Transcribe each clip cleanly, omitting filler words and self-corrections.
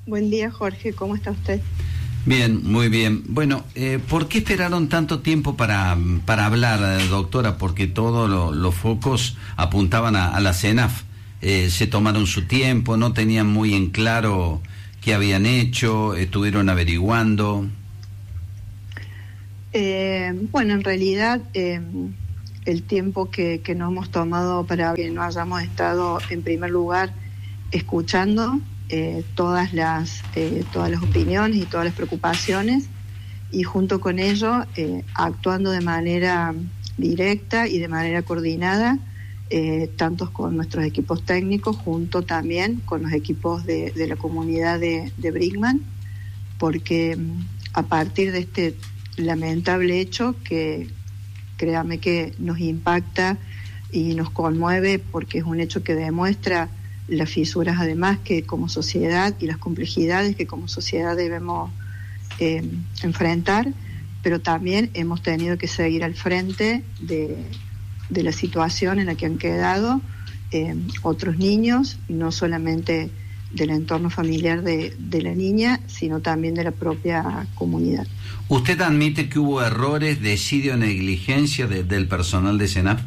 Buen día, Jorge. ¿Cómo está usted? Bien, muy bien. Bueno, ¿por qué esperaron tanto tiempo para hablar, doctora? Porque todos los focos apuntaban a la CENAF. Se tomaron su tiempo, no tenían muy en claro qué habían hecho, estuvieron averiguando. Bueno, en realidad el tiempo que nos hemos tomado para que no hayamos estado en primer lugar escuchando todas las opiniones y todas las preocupaciones, y junto con ello actuando de manera directa y de manera coordinada, tanto con nuestros equipos técnicos, junto también con los equipos de la comunidad de Brinkmann, porque a partir de este lamentable hecho, que créame que nos impacta y nos conmueve, porque es un hecho que demuestra las fisuras además que como sociedad y las complejidades que como sociedad debemos enfrentar, pero también hemos tenido que seguir al frente de la situación en la que han quedado otros niños, no solamente del entorno familiar de la niña, sino también de la propia comunidad. ¿Usted admite que hubo errores, desidia o negligencia del personal de CENAF?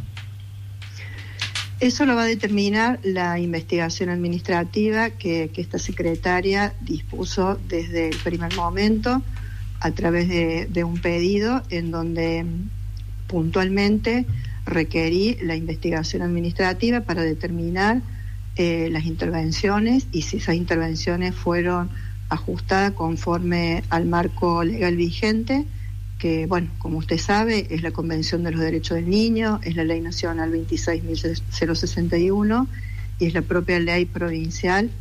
Eso lo va a determinar la investigación administrativa que esta secretaria dispuso desde el primer momento a través de un pedido en donde puntualmente requerí la investigación administrativa para determinar las intervenciones y si esas intervenciones fueron ajustadas conforme al marco legal vigente, que, bueno, como usted sabe, es la Convención de los Derechos del Niño, es la Ley Nacional 26.061 y es la propia Ley Provincial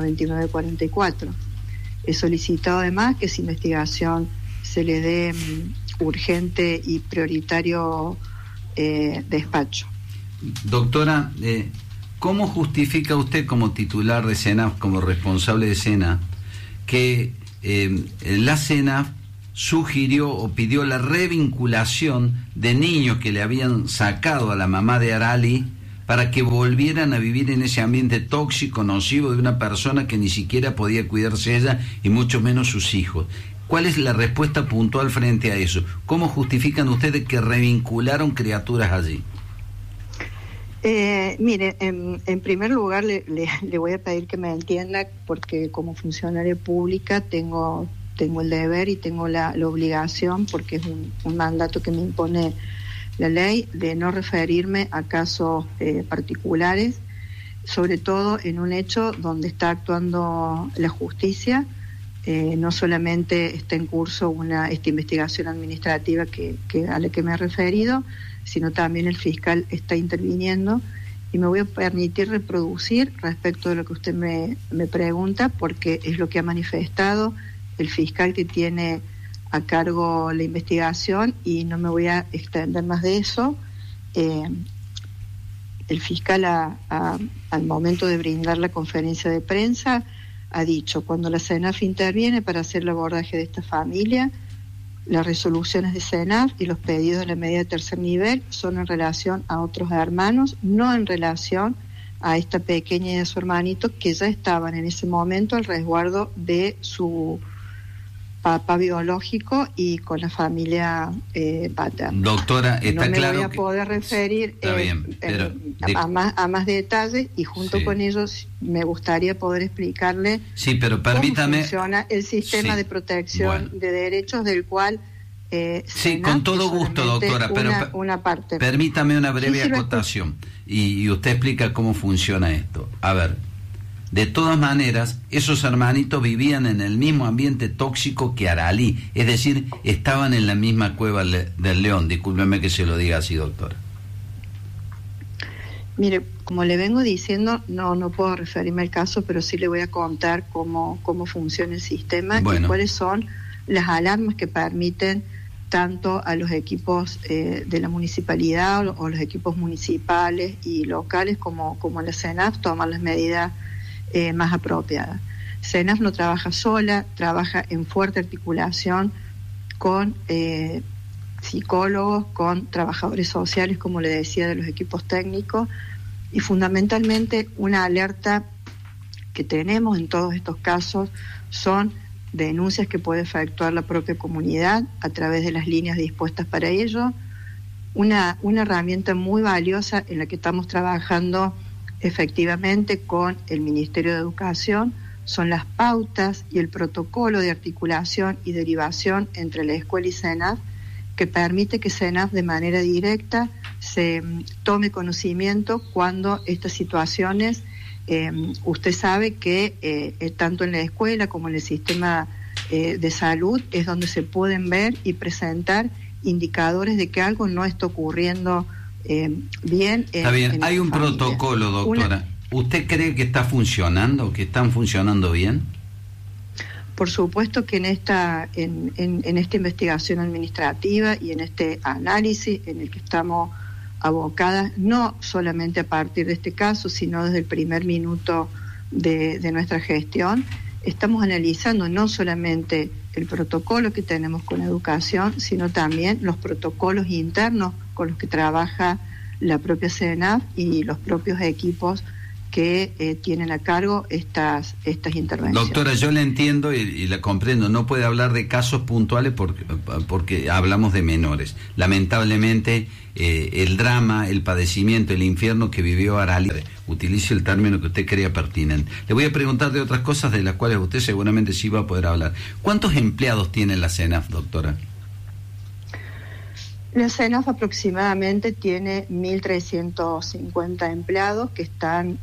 9944. He solicitado además que esa investigación se le dé urgente y prioritario despacho. Doctora, ¿cómo justifica usted como titular de CENAF, como responsable de CENAF, que la CENAF sugirió o pidió la revinculación de niños que le habían sacado a la mamá de Arali para que volvieran a vivir en ese ambiente tóxico, nocivo de una persona que ni siquiera podía cuidarse ella y mucho menos sus hijos? ¿Cuál es la respuesta puntual frente a eso? ¿Cómo justifican ustedes que revincularon criaturas allí? Mire, en primer lugar le voy a pedir que me entienda, porque como funcionaria pública tengo el deber y tengo la obligación, porque es un mandato que me impone la ley, de no referirme a casos particulares, sobre todo en un hecho donde está actuando la justicia. No solamente está en curso esta investigación administrativa a la que me he referido, sino también el fiscal está interviniendo, y me voy a permitir reproducir respecto de lo que usted me pregunta, porque es lo que ha manifestado el fiscal que tiene a cargo la investigación, y no me voy a extender más de eso. El fiscal al momento de brindar la conferencia de prensa ha dicho: cuando la CENAF interviene para hacer el abordaje de esta familia, las resoluciones de CENAF y los pedidos de la medida de tercer nivel son en relación a otros hermanos, no en relación a esta pequeña y a su hermanito, que ya estaban en ese momento al resguardo de su papá biológico y con la familia paterna. Doctora, está no me claro voy a poder referir a más detalles, y junto sí. con ellos me gustaría poder explicarle pero permítame, cómo funciona el sistema de protección de derechos del cual sí, con todo gusto, doctora, pero una parte. Permítame una breve acotación y usted explica cómo funciona esto. A ver, de todas maneras, esos hermanitos vivían en el mismo ambiente tóxico que Arali, es decir, estaban en la misma cueva del León. Discúlpeme que se lo diga así, doctora. Mire, como le vengo diciendo, no puedo referirme al caso, pero sí le voy a contar cómo funciona el sistema y cuáles son las alarmas que permiten tanto a los equipos de la municipalidad o los equipos municipales y locales como la CENAF tomar las medidas más apropiadas. CENAF no trabaja sola, trabaja en fuerte articulación con psicólogos, con trabajadores sociales, como le decía, de los equipos técnicos, y fundamentalmente una alerta que tenemos en todos estos casos son denuncias que puede efectuar la propia comunidad a través de las líneas dispuestas para ello. Una herramienta muy valiosa en la que estamos trabajando efectivamente con el Ministerio de Educación son las pautas y el protocolo de articulación y derivación entre la escuela y SENAF, que permite que SENAF de manera directa se tome conocimiento cuando estas situaciones, usted sabe que tanto en la escuela como en el sistema de salud es donde se pueden ver y presentar indicadores de que algo no está ocurriendo bien. Está bien, hay un protocolo, doctora. ¿Usted cree que está funcionando, que están funcionando bien? Por supuesto que en esta investigación administrativa y en este análisis en el que estamos abocadas, no solamente a partir de este caso, sino desde el primer minuto de nuestra gestión, estamos analizando no solamente el protocolo que tenemos con educación, sino también los protocolos internos con los que trabaja la propia SENAF y los propios equipos que tienen a cargo estas intervenciones. Doctora, yo la entiendo y la comprendo. No puede hablar de casos puntuales porque hablamos de menores. Lamentablemente, el drama, el padecimiento, el infierno que vivió Arali, utilice el término que usted crea pertinente. Le voy a preguntar de otras cosas de las cuales usted seguramente sí va a poder hablar. ¿Cuántos empleados tiene la SENAF, doctora? La SENAF aproximadamente tiene 1.350 empleados que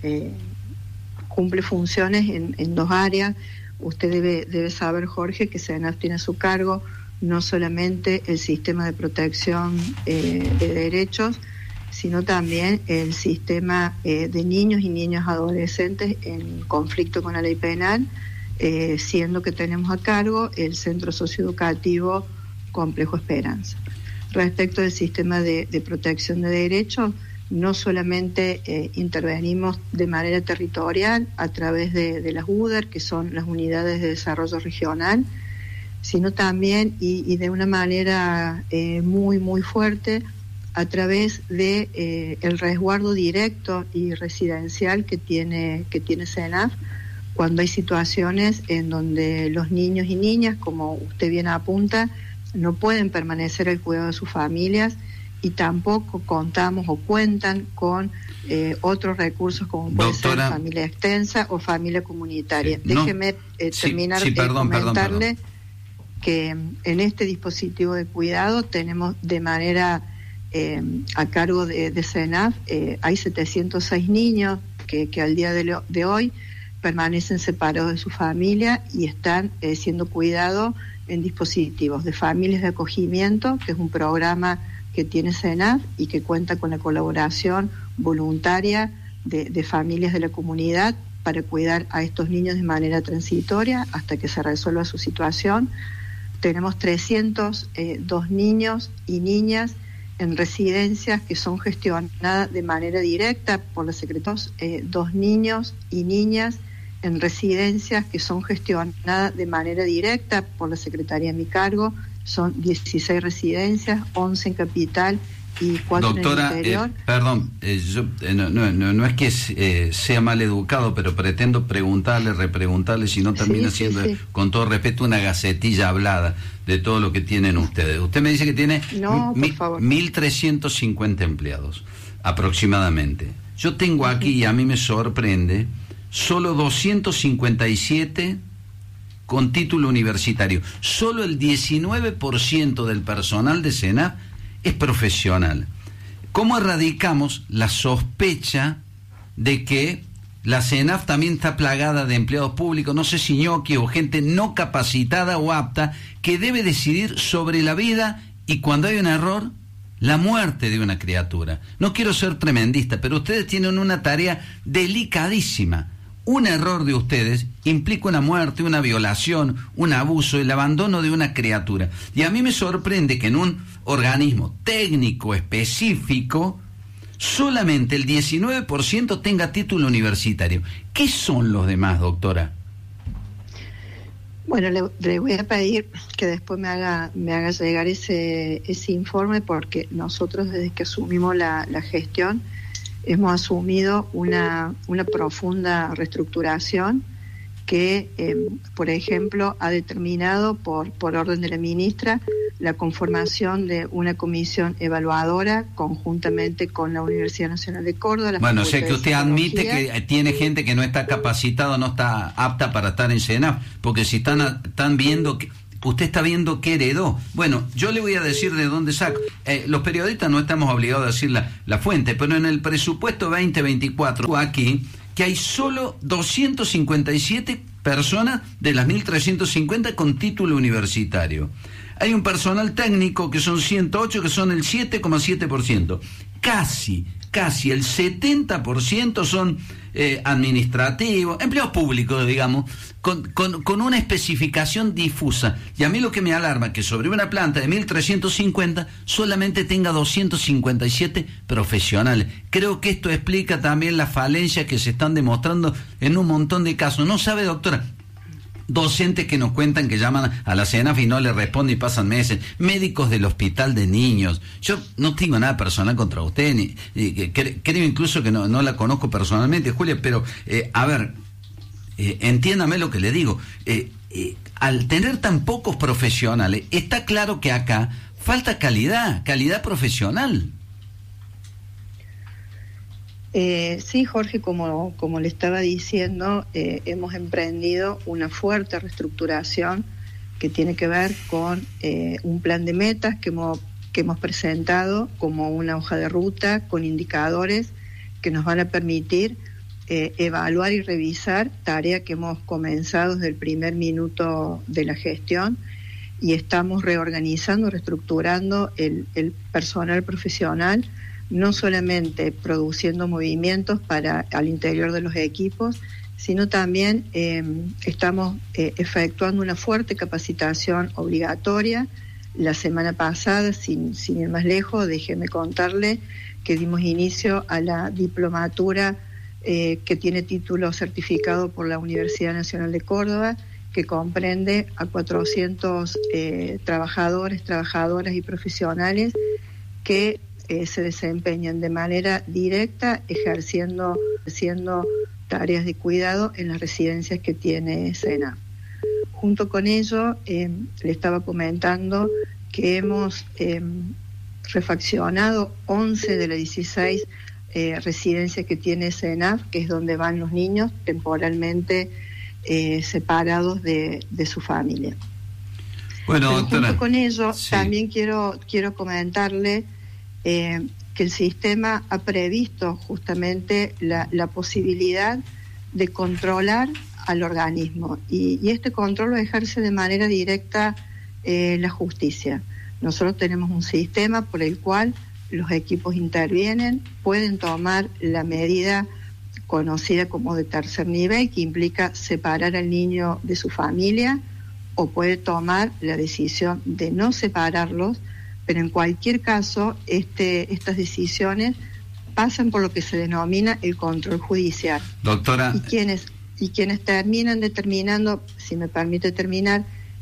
cumple funciones en dos áreas. Usted debe saber, Jorge, que SENAF tiene a su cargo no solamente el sistema de protección de derechos, sino también el sistema de niños y niñas adolescentes en conflicto con la ley penal, siendo que tenemos a cargo el Centro Socioeducativo Complejo Esperanza. Respecto del sistema de protección de derechos, no solamente intervenimos de manera territorial a través de las UDER, que son las unidades de desarrollo regional, sino también y de una manera muy, muy fuerte a través de el resguardo directo y residencial que tiene SENAF, cuando hay situaciones en donde los niños y niñas, como usted bien apunta, no pueden permanecer al cuidado de sus familias y tampoco contamos o cuentan con otros recursos como puede ser familia extensa o familia comunitaria. Sí, Déjeme terminar de comentarle que en este dispositivo de cuidado tenemos de manera a cargo de SENAF, hay 706 niños que al día de hoy permanecen separados de su familia y están siendo cuidados en dispositivos de familias de acogimiento, que es un programa que tiene SENAF y que cuenta con la colaboración voluntaria de familias de la comunidad para cuidar a estos niños de manera transitoria hasta que se resuelva su situación. Tenemos 302 niños y niñas en residencias que son gestionadas de manera directa por los secretarios, 2 niños y niñas en residencias que son gestionadas de manera directa por la Secretaría a mi cargo. Son 16 residencias, 11 en Capital y 4 Doctora, en el interior. Perdón, yo no es que sea mal educado, pero pretendo preguntarle, repreguntarle, si no también haciendo, con todo respeto, una gacetilla hablada de todo lo que tienen ustedes. Usted me dice que tiene 1.350 empleados, aproximadamente. Yo tengo aquí, y a mí me sorprende, solo 257 con título universitario. Solo el 19% del personal de SENAF es profesional. ¿Cómo erradicamos la sospecha de que la SENAF también está plagada de empleados públicos, no sé si ñoqui o gente no capacitada o apta, que debe decidir sobre la vida y, cuando hay un error, la muerte de una criatura? No quiero ser tremendista, pero ustedes tienen una tarea delicadísima. Un error de ustedes implica una muerte, una violación, un abuso, el abandono de una criatura. Y a mí me sorprende que en un organismo técnico específico solamente el 19% tenga título universitario. ¿Qué son los demás, doctora? Bueno, le voy a pedir que después me haga llegar ese informe, porque nosotros desde que asumimos la gestión hemos asumido una profunda reestructuración que, por ejemplo, ha determinado por orden de la ministra la conformación de una comisión evaluadora conjuntamente con la Universidad Nacional de Córdoba. Bueno, o sea que usted admite que tiene gente que no está capacitada, no está apta para estar en SENAF, porque si están viendo que... Usted está viendo qué heredó. Bueno, yo le voy a decir de dónde saco. Los periodistas no estamos obligados a decir la fuente, pero en el presupuesto 2024 aquí, que hay solo 257 personas de las 1.350 con título universitario. Hay un personal técnico que son 108, que son el 7,7%. Casi el 70% son administrativos, empleados públicos, digamos, con una especificación difusa. Y a mí lo que me alarma es que sobre una planta de 1.350 solamente tenga 257 profesionales. Creo que esto explica también las falencias que se están demostrando en un montón de casos. ¿No sabe, doctora? Docentes que nos cuentan que llaman a la CENAF y no le responden y pasan meses, médicos del hospital de niños. Yo no tengo nada personal contra usted, creo incluso que no la conozco personalmente, Julia, pero a ver, entiéndame lo que le digo. Al tener tan pocos profesionales, está claro que acá falta calidad profesional. Sí, Jorge, como le estaba diciendo, hemos emprendido una fuerte reestructuración que tiene que ver con un plan de metas que hemos presentado como una hoja de ruta con indicadores que nos van a permitir evaluar y revisar, tarea que hemos comenzado desde el primer minuto de la gestión, y estamos reorganizando, reestructurando el personal profesional, no solamente produciendo movimientos al interior de los equipos, sino también estamos efectuando una fuerte capacitación obligatoria. La semana pasada, sin ir más lejos, déjeme contarle que dimos inicio a la diplomatura que tiene título certificado por la Universidad Nacional de Córdoba, que comprende a 400 trabajadores, trabajadoras y profesionales que se desempeñan de manera directa ejerciendo tareas de cuidado en las residencias que tiene SENAF. Junto con ello, le estaba comentando que hemos refaccionado 11 de las 16 residencias que tiene SENAF, que es donde van los niños temporalmente separados de su familia. Bueno, pero doctora, junto con ello, sí, también quiero comentarle que el sistema ha previsto justamente la posibilidad de controlar al organismo, y este control lo ejerce de manera directa la justicia. Nosotros tenemos un sistema por el cual los equipos intervienen, pueden tomar la medida conocida como de tercer nivel, que implica separar al niño de su familia, o puede tomar la decisión de no separarlos, pero en cualquier caso estas decisiones pasan por lo que se denomina el control judicial. Doctora, y quienes terminan determinando, si me permite terminar,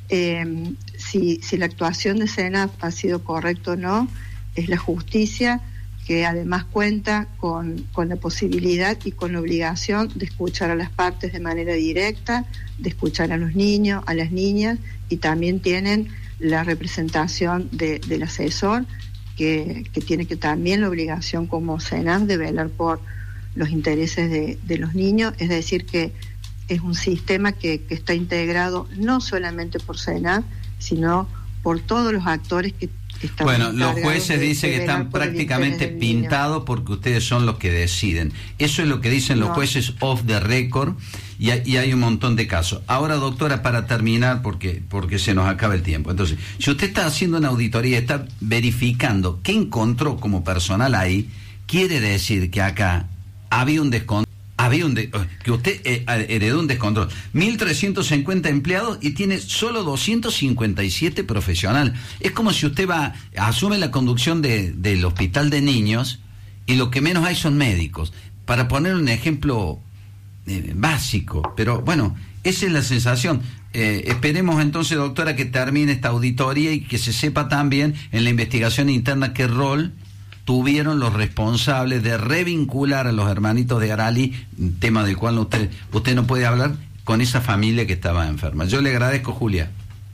si la actuación de SENAF ha sido correcta o no, es la justicia, que además cuenta con la posibilidad y con la obligación de escuchar a las partes de manera directa, de escuchar a los niños, a las niñas, y también tienen la representación del asesor, que tiene que también la obligación como SENAF de velar por los intereses de los niños. Es decir, que es un sistema que está integrado no solamente por SENAF, sino por todos los actores que están. Bueno, los jueces dicen que están prácticamente pintados porque ustedes son los que deciden. Eso es lo que dicen los jueces off the record, y hay un montón de casos. Ahora, doctora, para terminar, porque se nos acaba el tiempo. Entonces, si usted está haciendo una auditoría, está verificando qué encontró como personal ahí, quiere decir que acá había un descontrol. Que usted heredó un descontrol. 1.350 empleados y tiene solo 257 profesionales. Es como si usted asume la conducción del hospital de niños y lo que menos hay son médicos. Para poner un ejemplo básico, pero bueno, esa es la sensación. Esperemos entonces, doctora, que termine esta auditoría y que se sepa también en la investigación interna qué rol tuvieron los responsables de revincular a los hermanitos de Arali, tema del cual usted no puede hablar, con esa familia que estaba enferma. Yo le agradezco, Julia.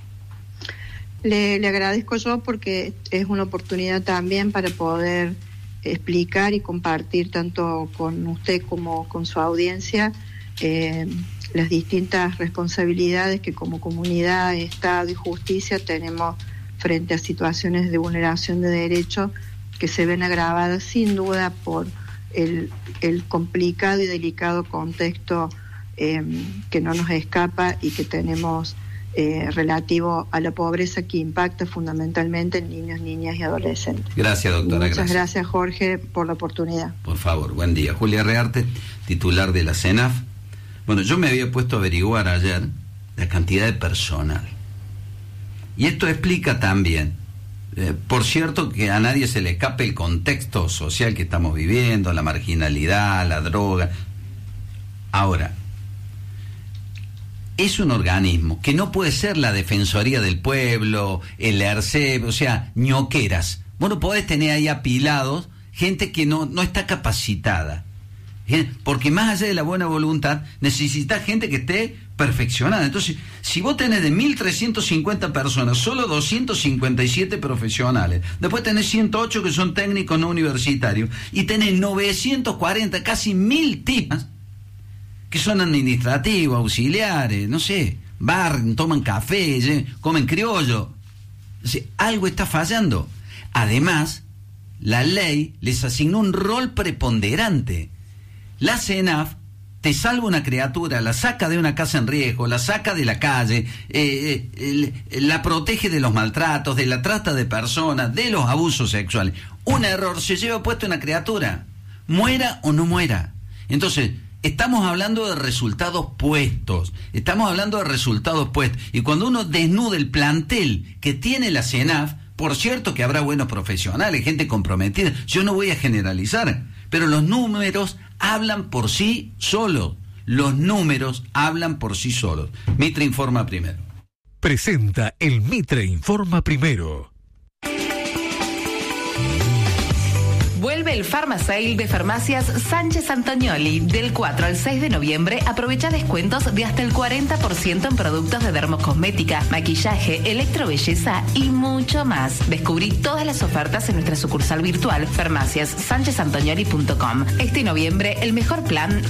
Le agradezco yo porque es una oportunidad también para poder explicar y compartir tanto con usted como con su audiencia las distintas responsabilidades que como comunidad, Estado y justicia tenemos frente a situaciones de vulneración de derechos que se ven agravadas sin duda por el complicado y delicado contexto que no nos escapa y que tenemos relativo a la pobreza que impacta fundamentalmente en niños, niñas y adolescentes. Gracias, doctora. Muchas gracias, Jorge, por la oportunidad. Por favor, buen día. Julia Rearte, titular de la CENAF. Bueno, yo me había puesto a averiguar ayer la cantidad de personal. Y esto explica también, por cierto, que a nadie se le escape el contexto social que estamos viviendo, la marginalidad, la droga. Ahora, es un organismo que no puede ser la Defensoría del Pueblo, el ERCEP, o sea, ñoqueras. Vos no podés tener ahí apilados gente que no está capacitada. Porque más allá de la buena voluntad, necesitas gente que esté perfeccionada. Entonces, si vos tenés de 1.350 personas, solo 257 profesionales, después tenés 108 que son técnicos no universitarios, y tenés 940, casi 1.000 tipos que son administrativos, auxiliares, no sé, toman café, comen criollo. Algo está fallando. Además, la ley les asignó un rol preponderante. La CENAF te salva una criatura, la saca de una casa en riesgo, la saca de la calle, la protege de los maltratos, de la trata de personas, de los abusos sexuales. Un error se lleva puesto una criatura, muera o no muera. Entonces, estamos hablando de resultados puestos, y cuando uno desnuda el plantel que tiene la CENAF, por cierto que habrá buenos profesionales, gente comprometida, yo no voy a generalizar, pero los números hablan por sí solos. Mitre informa primero. Presenta el Mitre informa primero. Vuelve el Pharma Sale de Farmacias Sánchez Antonioli. Del 4 al 6 de noviembre aprovecha descuentos de hasta el 40% en productos de dermocosmética, maquillaje, electrobelleza y mucho más. Descubrí todas las ofertas en nuestra sucursal virtual farmaciassanchezantonioli.com. Este noviembre el mejor plan